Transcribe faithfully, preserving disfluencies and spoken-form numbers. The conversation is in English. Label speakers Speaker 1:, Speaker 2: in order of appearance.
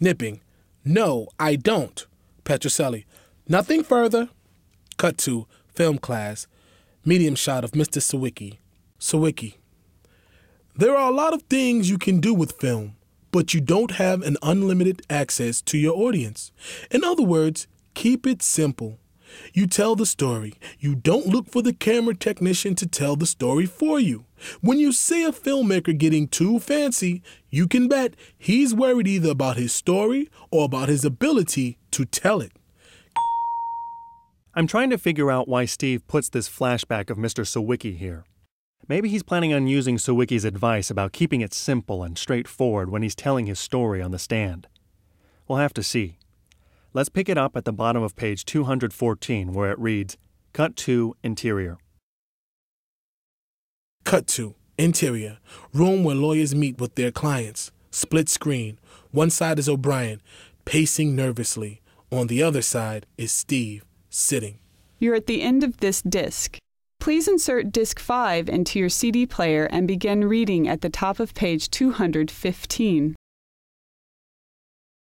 Speaker 1: Nipping. No, I don't. Petrocelli. Nothing further. Cut to film class. Medium shot of Mister Sawicki. Sawicki. There are a lot of things you can do with film, but you don't have an unlimited access to your audience. In other words, keep it simple. You tell the story. You don't look for the camera technician to tell the story for you. When you see a filmmaker getting too fancy, you can bet he's worried either about his story or about his ability to tell it.
Speaker 2: I'm trying to figure out why Steve puts this flashback of Mister Sawicki here. Maybe he's planning on using Sawicki's advice about keeping it simple and straightforward when he's telling his story on the stand. We'll have to see. Let's pick it up at the bottom of page two hundred fourteen, where it reads, Cut to Interior.
Speaker 1: Cut to Interior. Room where lawyers meet with their clients. Split screen. One side is O'Brien, pacing nervously. On the other side is Steve, sitting.
Speaker 3: You're at the end of this disc. Please insert disc five into your C D player and begin reading at the top of page two hundred fifteen.